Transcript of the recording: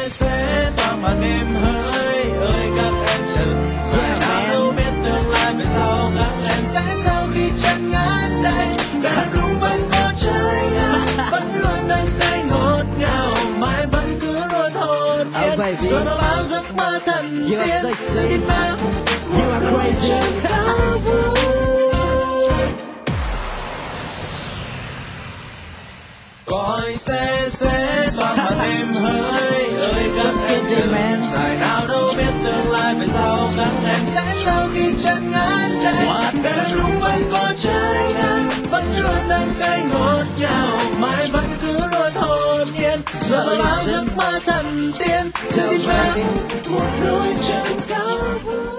sẽ tỏa màn đêm hỡi ơi các em trần dài nào đâu biết tương lai về sau các em sẽ sau khi chân ngắn đây đàn rung vẫn có trái ngang vẫn luôn đắng cay ngọt ngào mãi vẫn cứ luôn hồn nhiên rồi nó bao giấc mơ thần tiên tìm em trên cao vũ. Còi xe sẽ vang màn đêm hỡi ơi các em trần dài nào đâu biết tương lai về sau các em sẽ sau khi chân ngắn đây đàn rung vẫn có trái ngang vẫn luôn đắng cay ngọt ngào mãi vẫn cứ luôn hồn nhiên giờ bao giấc mơ thần tiên tìm em một đôi chân cao vũ.